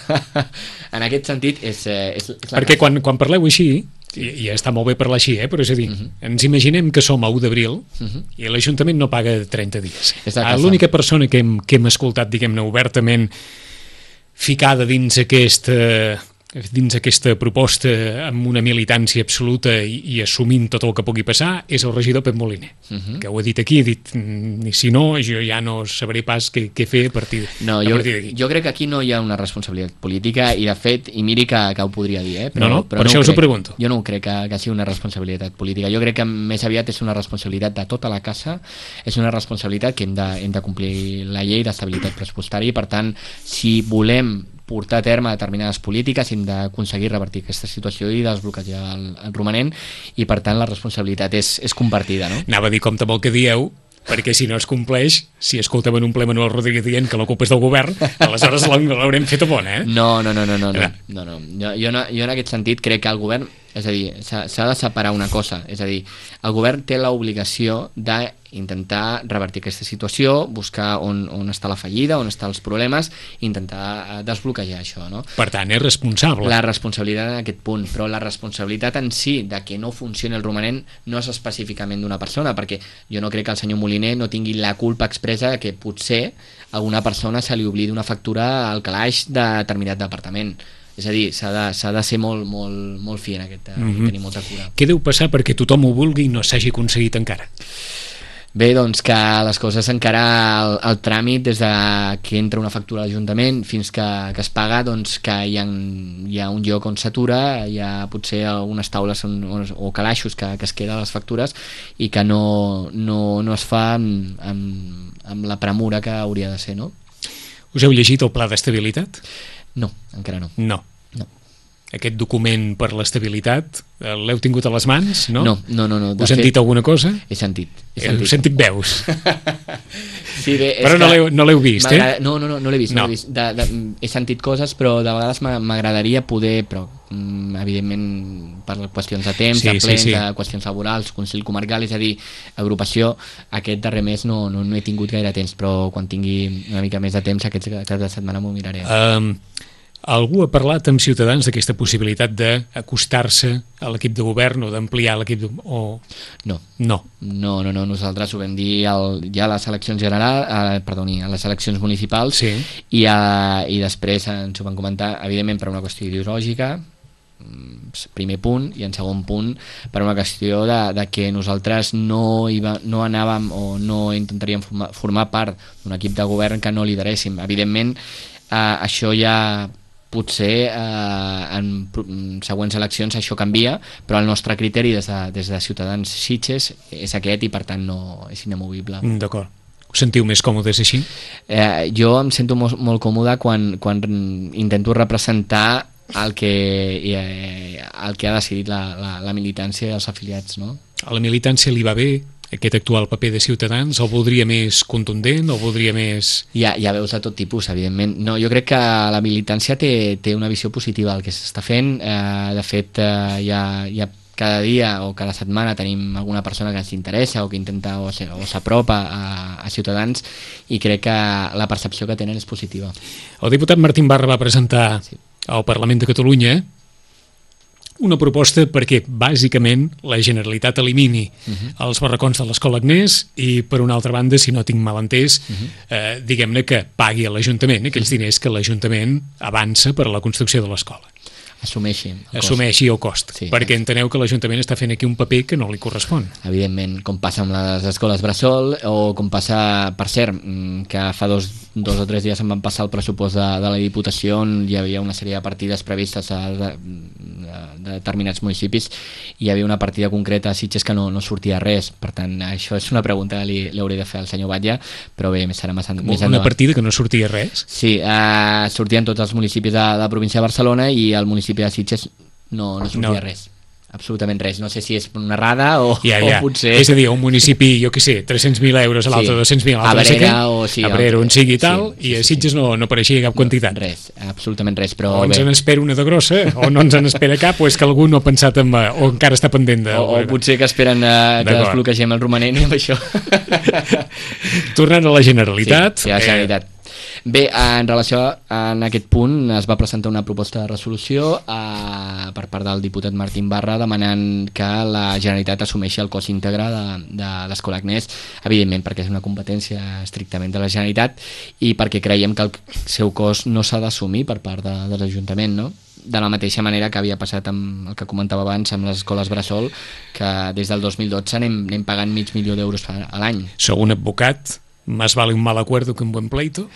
en aquest sentit és... és, és Perquè quan, quan parleu així, i, i està molt bé parlar així, eh? Però és a dir, uh -huh. ens imaginem que som a u d'abril uh -huh. i l'Ajuntament no paga trenta dies. L'única persona que hem, que hem escoltat, diguem-ne, obertament ficada dins aquesta... dins aquesta proposta amb una militància absoluta i, i assumint tot el que pugui passar és el regidor Pep Moliner, uh -huh. que ho ha dit aquí, ha dit, ni si no, jo ja no sabré pas què, què fer a partir, no, a jo, partir d'aquí. Jo crec que aquí no hi ha una responsabilitat política i de fet, i miri que, que ho podria dir, eh? però, no, no, però per no això us crec. ho pregunto. Jo no crec que, que sigui una responsabilitat política, jo crec que més aviat és una responsabilitat de tota la casa, és una responsabilitat que hem de, hem de complir la llei d'estabilitat pressupostària i per tant, si volem portar a terme determinades polítiques, hem d'aconseguir revertir aquesta situació i desbloquejar el, el romanent i per tant la responsabilitat és, és compartida, no? Anava a dir compte amb el que dieu, perquè si no es compleix, si escoltem en un ple Manuel Rodríguez dient que la culpa és del govern, aleshores l'haurem fet a bona, eh? No, no, no, no, no, no, no, no. Jo, jo, no, jo en aquest sentit crec que el govern, és a dir, s'ha de separar una cosa, és a dir, el govern té l'obligació d'intentar revertir aquesta situació, buscar on, on està la fallida, on estan els problemes, i intentar desbloquejar això, no? Per tant, és responsable. La responsabilitat en aquest punt, però la responsabilitat en si de que no funcioni el romanent no és específicament d'una persona, perquè jo no crec que el senyor Moliner no tingui la culpa expressa de que potser a alguna persona se li oblidi una factura al calaix de determinat departament. És a dir, s'ha de, s'ha de ser molt, molt, molt fi en aquest, mm -hmm. tenir molta cura. Què deu passar perquè tothom ho vulgui i no s'hagi aconseguit encara? Bé, doncs que les coses encara, el, el tràmit des de que entra una factura a l'Ajuntament fins que, que es paga, doncs que hi ha, hi ha un lloc on s'atura, hi ha potser algunes taules on, on, o calaixos que, que es queden les factures i que no, no, no es fa amb, amb, amb la premura que hauria de ser, no? Us heu llegit el Pla d'Estabilitat? No, encara no. No. No. Aquest document per l'estabilitat l'heu tingut a les mans, no? No, no, no. no. Us han dit alguna cosa? He sentit. He sentit, he sentit veus. Sí, bé, però no l'heu, no l'heu vist, eh? No, no, no, no l'he vist. No. No l'he, vist. De, de, he sentit coses, però de vegades m'agradaria poder, però evidentment per qüestions de temps, sí, de plens, sí, sí. de qüestions laborals, Consell Comarcal, és a dir, agrupació, aquest darrer mes no, no, no he tingut gaire temps, però quan tingui una mica més de temps aquest cap de setmana m'ho miraré. Um, algú ha parlat amb Ciutadans d'aquesta possibilitat d'acostar-se a l'equip de govern o d'ampliar l'equip de... o... No. No. No, no, no, nosaltres ho vam dir al, ja a les eleccions generals, eh, perdoni, a les eleccions municipals, sí. i, a, i després ens ho van comentar, evidentment per una qüestió ideològica, primer punt, i en segon punt per una qüestió de, de que nosaltres no, iba, no anàvem o no intentaríem formar, formar part d'un equip de govern que no lideréssim. Evidentment, eh, això ja potser eh, en, en següents eleccions això canvia, però el nostre criteri des de, des de Ciutadans Sitges és aquest i per tant no és inamovible. D'acord. Us sentiu més còmodes així? Eh, jo em sento molt, molt còmode quan, quan intento representar el que, eh, el que ha decidit la, la, la militància i els afiliats, no? A la militància li va bé aquest actual paper de Ciutadans? El voldria més contundent? El voldria més... Hi ha, hi ha veus de tot tipus, evidentment. No, jo crec que la militància té, té una visió positiva del que s'està fent. Eh, de fet, eh, hi, ha, hi ha cada dia o cada setmana tenim alguna persona que ens interessa o que intenta o s'apropa a, a Ciutadans i crec que la percepció que tenen és positiva. El diputat Martín Barra va presentar sí. al Parlament de Catalunya una proposta perquè bàsicament la Generalitat elimini uh-huh. els barracons de l'Escola Agnès i per una altra banda, si no tinc mal entès, uh-huh. eh, diguem-ne que pagui a l'Ajuntament aquells diners que l'Ajuntament avança per a la construcció de l'escola. Assumeixi el assumeixi el cost, sí, perquè enteneu que l'Ajuntament està fent aquí un paper que no li correspon. Evidentment, com passa amb les escoles bressol o com passa, per cert, que fa dos, dos o tres dies em van passar el pressupost de, de la Diputació on hi havia una sèrie de partides previstes a, de, de, de determinats municipis i hi havia una partida concreta a Sitges que no, no sortia res, per tant això és una pregunta que li, li hauré de fer al senyor Batlle, però bé, serà més, més endavant. Una partida que no sortia res? Sí, eh, sortien tots els municipis de, de la província de Barcelona i el municipi de Sitges no, no sortia no. res, absolutament res. No sé si és una errada o, ja, ja. o potser... És a dir, un municipi, jo què sé, tres-cents mil euros, a l'altre sí. dos-cents mil, a l'altre o sí, a Brera, on sigui i tal, sí, sí, i a Sitges sí. no, no apareixia cap quantitat. No, res, absolutament res, però o ens bé. en espera una de grossa, o no ens en espera cap, o és que algú no ha pensat en... o encara està pendent de... O, o potser que esperen uh, que desbloquegem el romanent i amb això. Tornant a la Generalitat... Sí, sí, a la Generalitat. Eh, Bé, en relació a aquest punt es va presentar una proposta de resolució eh, per part del diputat Martín Barra demanant que la Generalitat assumeixi el cost íntegre de, de l'Escola Agnès, evidentment perquè és una competència estrictament de la Generalitat i perquè creiem que el seu cost no s'ha d'assumir per part de, de l'Ajuntament, no? De la mateixa manera que havia passat amb el que comentava abans amb les escoles bressol, que des del dos mil dotze anem, anem pagant mig milió d'euros a l'any. Sou un advocat, más vale un mal acuerdo que un buen pleito?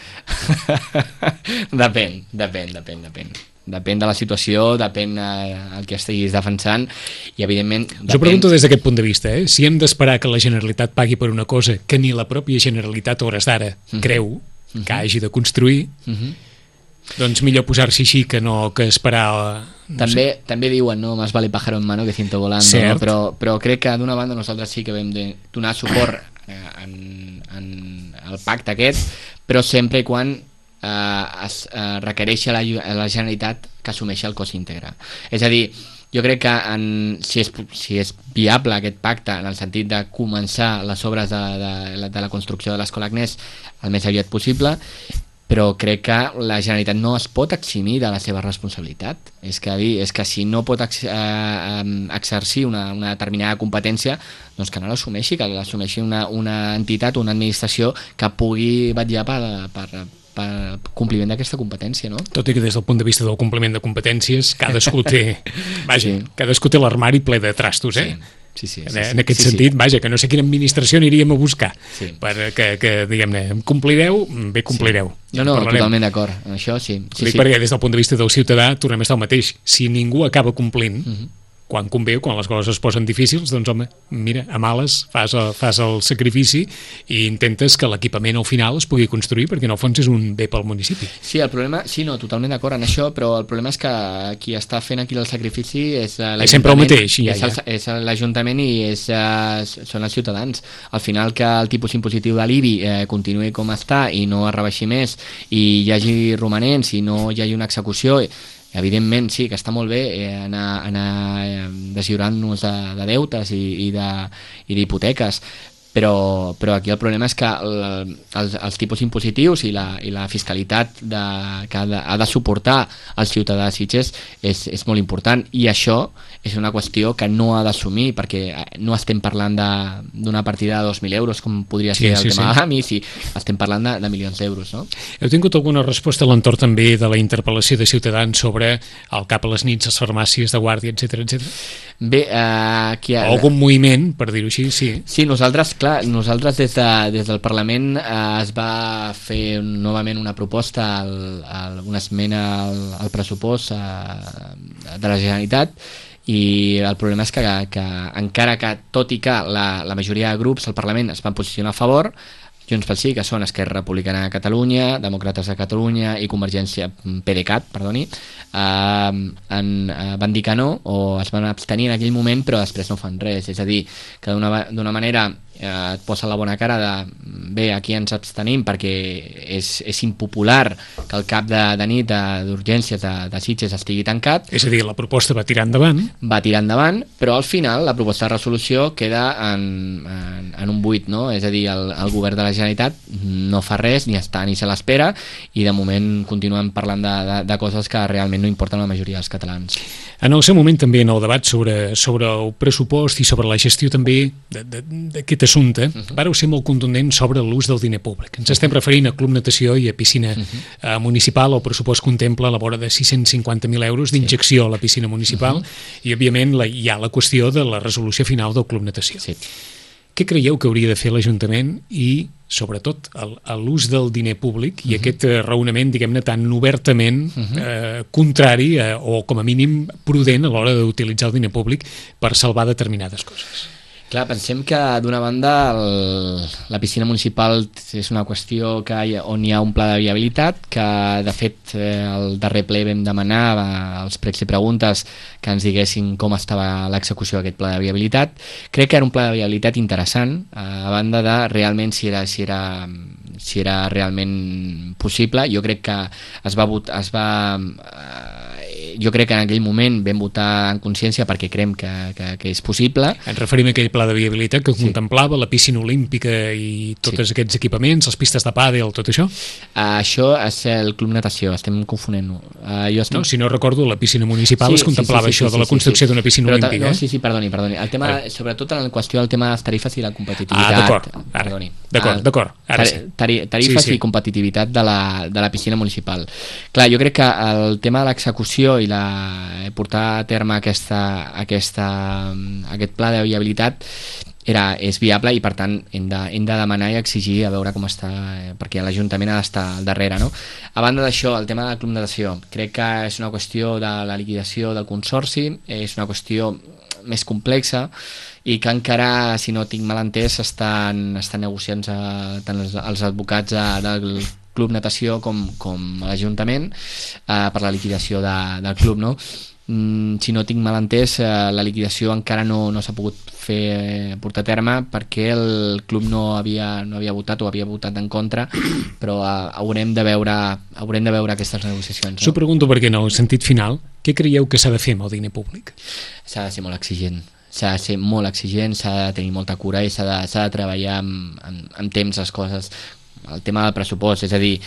depèn, depèn, depèn, depèn. Depèn de la situació, depèn eh, el que estiguis defensant i evidentment... Us ho pregunto des d'aquest punt de vista, eh? Si hem d'esperar que la Generalitat pagui per una cosa que ni la pròpia Generalitat a hores d'ara uh-huh. creu uh-huh. que hagi de construir, uh-huh. doncs millor posar-s'hi així que no que esperar... No també, sé. també diuen, no, más vale pájaro en mano que ciento volando, no? però, però crec que d'una banda nosaltres sí que vam de donar suport eh, en, en el pacte aquest, però sempre i quan eh, es eh, requereix a la, a la Generalitat que assumeixi el cost íntegre. És a dir, jo crec que en, si, és, si és viable aquest pacte en el sentit de començar les obres de, de, de la construcció de l'Escola Agnès el més aviat possible, però crec que la Generalitat no es pot eximir de la seva responsabilitat. És que, és que si no pot ex, eh, exercir una, una determinada competència, doncs que no l'assumeixi, que l'assumeixi una, una entitat o una administració que pugui vetllar per, per, per compliment d'aquesta competència, no? Tot i que des del punt de vista del compliment de competències cadascú té, vaja, sí. cadascú té l'armari ple de trastos, eh? Sí. Sí, sí, sí, en, sí, en aquest sí, sentit, sí. vaja, que no sé quina administració aniríem a buscar sí. per que, que diguem-ne, complireu, bé complireu. Sí. No, no, totalment d'acord, en això sí. sí, Dic sí. perquè des del punt de vista del ciutadà tornem a estar el mateix. Si ningú acaba complint, uh-huh. quan convé, quan les coses es posen difícils, doncs home, mira, a males fas el, fas el sacrifici i intentes que l'equipament al final es pugui construir, perquè en el fons és un bé pel municipi. Sí, el problema, sí, no, totalment d'acord en això, però el problema és que qui està fent aquí el sacrifici és l'Ajuntament. És sempre el mateix, ja, és, el, ja. és l'Ajuntament i és, uh, són els ciutadans. Al final que el tipus impositiu de l'I B I eh, continuï com està i no es rebaixi més i hi hagi romanents i no hi hagi una execució, evidentment sí que està molt bé eh, anar, anar deslliurant-nos de, de deutes i, i d'hipoteques, però, però aquí el problema és que el, els, els tipus impositius i la, i la fiscalitat de, que ha de, ha de suportar el ciutadà de Sitges és, és molt important, i això és una qüestió que no ha d'assumir, perquè no estem parlant d'una partida de dos mil euros com podria ser sí, el sí, tema sí. de l'A M I, si estem parlant de, de milions d'euros, no? Heu tingut alguna resposta a l'entorn també de la interpel·lació de Ciutadans sobre el cap a les nits, les farmàcies de guàrdia, etcètera, etcètera? Bé, eh, aquí ha... O algun moviment, per dir-ho així, sí. Sí, nosaltres, clar, nosaltres des, de, des del Parlament eh, es va fer novament una proposta, al, al, una esmena al, al pressupost eh, de la Generalitat, i el problema és que, que encara que, tot i que la, la majoria de grups al Parlament es van posicionar a favor, Junts pel Sí, que són Esquerra Republicana de Catalunya, Demòcrates de Catalunya i Convergència, PDeCAT, perdoni, eh, en, eh, van dir que no, o es van abstenir en aquell moment, però després no fan res. És a dir, que d'una manera eh, et posa la bona cara de bé, aquí ens abstenim perquè és, és impopular que el cap de, de nit d'urgències de, de Sitges estigui tancat. És a dir, la proposta va tirar endavant. Va tirar endavant, però al final la proposta de resolució queda en, en, en un buit, no? És a dir, el, el govern de la Generalitat no fa res, ni està ni se l'espera, i de moment continuem parlant de, de, de coses que realment no importen a la majoria dels catalans. En el seu moment també en el debat sobre, sobre el pressupost i sobre la gestió també d'aquest assumpte, uh-huh. vareu ser molt contundent sobre l'ús del diner públic. Ens estem referint a Club Natació i a piscina uh-huh. eh, municipal. El pressupost contempla la vora de sis-cents cinquanta mil euros d'injecció a la piscina municipal uh-huh. i, òbviament, la, hi ha la qüestió de la resolució final del Club Natació. Sí. Què creieu que hauria de fer l'Ajuntament i, sobretot, l'ús del diner públic i uh-huh. aquest raonament, diguem-ne, tan obertament uh-huh. eh, contrari eh, o, com a mínim, prudent a l'hora d'utilitzar el diner públic per salvar determinades coses? Clar, pensem que d'una banda el, la piscina municipal és una qüestió que hi, on hi ha un pla de viabilitat, que de fet eh, el darrer ple vam demanar als pregs i preguntes que ens diguessin com estava l'execució d'aquest pla de viabilitat. Crec que era un pla de viabilitat interessant, eh, a banda de realment si era, si era, si era realment possible. Jo crec que es va, es va eh, jo crec que en aquell moment vam votar en consciència perquè creiem que, que, que és possible. Ens referim a aquell pla de viabilitat que sí. contemplava la piscina olímpica i tots sí. aquests equipaments, les pistes de pàdel, tot això? Uh, això és el Club Natació, estem confonent. Uh, jo estem... No, si no recordo, la piscina municipal sí, es contemplava sí, sí, sí, això sí, sí, de la construcció sí, sí. d'una piscina Però, olímpica. No, eh? sí, sí, perdoni, perdoni. El tema, ah. sobretot en la qüestió del tema de les tarifes i la competitivitat. Ah, d'acord, ara, perdoni. d'acord, d'acord. Ara sí. Tari, tarifes sí, sí. i competitivitat de la, de la piscina municipal. Clar, jo crec que el tema de l'execució i la, portar a terme aquesta, aquesta, aquest pla de viabilitat era, és viable i per tant hem de, hem de demanar i exigir a veure com està, eh, perquè l'Ajuntament ha d'estar al darrere, no? A banda d'això, el tema del Club Natació crec que és una qüestió de la liquidació del consorci, és una qüestió més complexa i que encara, si no tinc mal entès, estan, estan negociant eh, tant els, els advocats eh, del Club Natació com, com l'Ajuntament eh, per la liquidació de, del club, no? Mm, si no tinc mal entès, eh, la liquidació encara no, no s'ha pogut fer eh, portar a terme perquè el club no havia, no havia votat o havia votat en contra, però eh, haurem de veure haurem de veure aquestes negociacions. No? S'ho pregunto perquè no, en sentit final, què creieu que s'ha de fer amb el diner públic? S'ha de ser molt exigent, s'ha de ser molt exigent, s'ha de tenir molta cura i s'ha de, s'ha de treballar amb, amb, amb temps les coses. El tema del pressupost, és a dir,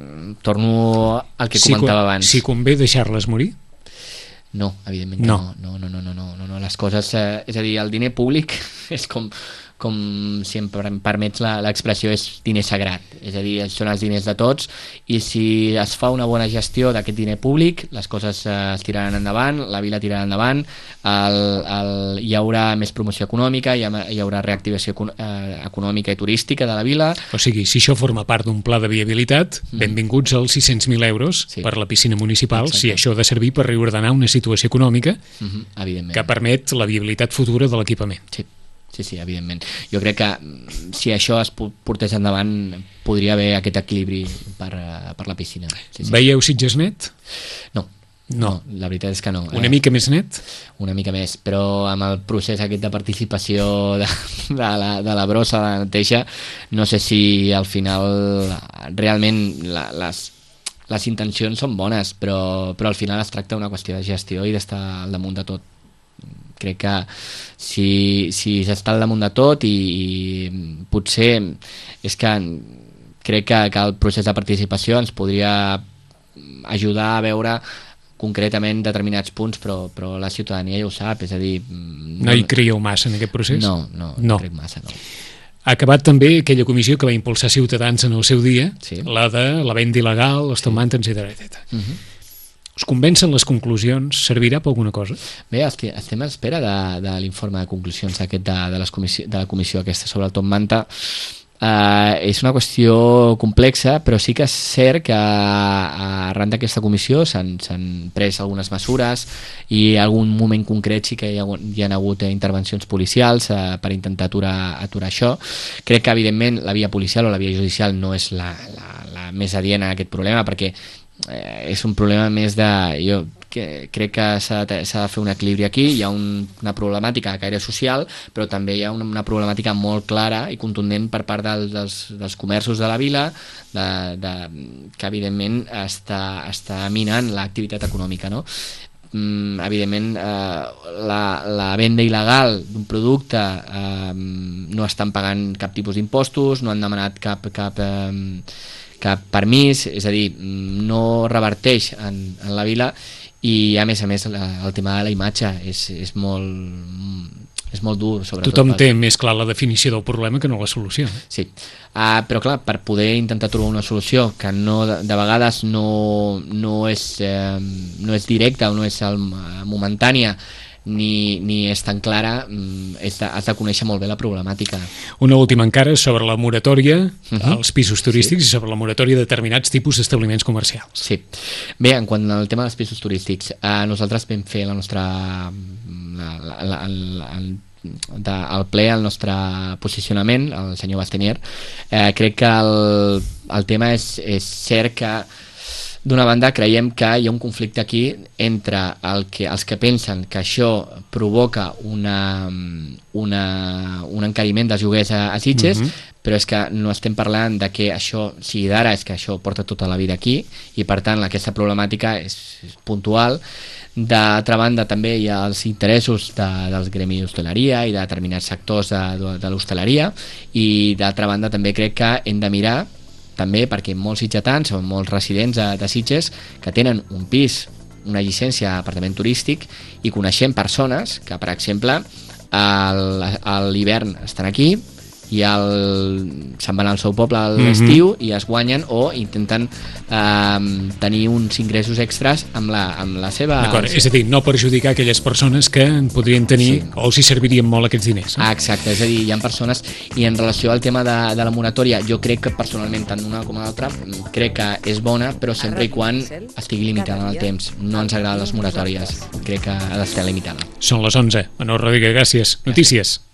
torno al que si comentava con, abans. Si convé deixar-les morir? No, evidentment no. No, no, no, no, no, no, no. Les coses, eh, és a dir, el diner públic és com, com si em permets l'expressió, és diner sagrat, és a dir, són els diners de tots i si es fa una bona gestió d'aquest diner públic, les coses eh, es tiraran endavant, la vila tirarà endavant, el, el, hi haurà més promoció econòmica, hi, ha, hi haurà reactivació eh, econòmica i turística de la vila. O sigui, si això forma part d'un pla de viabilitat, mm. benvinguts als sis-cents mil euros sí. per la piscina municipal. Exacte. Si això ha de servir per reordenar una situació econòmica mm -hmm, que permet la viabilitat futura de l'equipament. Sí. Sí, sí, evidentment. Jo crec que si això es portés endavant podria haver aquest equilibri per, per la piscina. Sí, sí. Veieu Sitgesnet? No. No. no, la veritat és que no. Una eh, mica més net? Una mica més, però amb el procés aquest de participació de, de, la, de la brossa, de la neteja, no sé si al final realment la, les, les intencions són bones, però, però al final es tracta d'una qüestió de gestió i d'estar al damunt de tot. Crec que si, si s'està al damunt de tot i, i potser és que crec que, que el procés de participació ens podria ajudar a veure concretament determinats punts, però, però la ciutadania ja ho sap, és a dir... No, no hi creieu massa en aquest procés? No, no, no, no crec massa, no. Ha acabat també aquella comissió que va impulsar Ciutadans en el seu dia, sí. la de la venda il·legal, els tomàntens, etcètera, etcètera. Uh-huh. Us convencen les conclusions? Servirà per alguna cosa? Bé, estem a l'espera de, de l'informe de conclusions aquest de, de, les comissió, de la comissió aquesta sobre el Top Manta. Uh, és una qüestió complexa, però sí que és cert que uh, arran d'aquesta comissió s'han pres algunes mesures i en algun moment concret sí que hi ha, hi ha hagut intervencions policials uh, per intentar aturar, aturar això. Crec que evidentment la via policial o la via judicial no és la, la, la més adient a aquest problema, perquè eh, és un problema més de... Jo que crec que s'ha de, s'ha de fer un equilibri aquí. Hi ha un, una problemàtica de caire social, però també hi ha una, una problemàtica molt clara i contundent per part del, dels, dels comerços de la vila, de, de, que evidentment està, està minant l'activitat econòmica, no? Mm, evidentment eh, la, la venda il·legal d'un producte eh, no estan pagant cap tipus d'impostos, no han demanat cap, cap, eh, cap permís, és a dir, no reverteix en, en la vila. I a més a més la, el tema de la imatge és, és molt és molt dur, sobretot. Tothom té més clar la definició del problema que no la solució. Sí, uh, però clar, per poder intentar trobar una solució que no, de, de vegades no, no, és, eh, no és directa o no és el, momentània ni, ni és tan clara, és de, has de conèixer molt bé la problemàtica. Una última encara sobre la moratòria uh-huh. als pisos turístics sí. i sobre la moratòria de determinats tipus d'establiments comercials. Sí. Bé, en quant al tema dels pisos turístics, eh, nosaltres vam fer la nostra la, la, la, la, de, al ple el nostre posicionament, el senyor Bastenier. Eh, crec que el, el tema és, és cert que d'una banda creiem que hi ha un conflicte aquí entre el que, els que pensen que això provoca una, una, un encariment dels lloguers a, a Sitges, uh-huh. però és que no estem parlant de que això sigui d'ara, és que això porta tota la vida aquí i per tant aquesta problemàtica és, és puntual. D'altra banda també hi ha els interessos de, dels gremis d'hostaleria i de determinats sectors de, de, de l'hostaleria i d'altra banda també crec que hem de mirar també perquè molts sitgetans o molts residents de, de Sitges que tenen un pis, una llicència d'apartament turístic i coneixem persones que per exemple a l'hivern estan aquí i el, se'n van al seu poble a l'estiu mm-hmm. i es guanyen o intenten eh, tenir uns ingressos extras amb la, amb la seva... D'acord, és a dir, no perjudicar aquelles persones que en podrien tenir sí. o si servirien molt aquests diners. Ah, exacte, és a dir, hi ha persones i en relació al tema de, de la moratòria jo crec que personalment tant una com l'altra crec que és bona però sempre i quan estigui limitada en el temps. No ens agraden les moratòries, crec que ha d'estar limitada. Són les onze. Manol Rodríguez, gràcies. Notícies.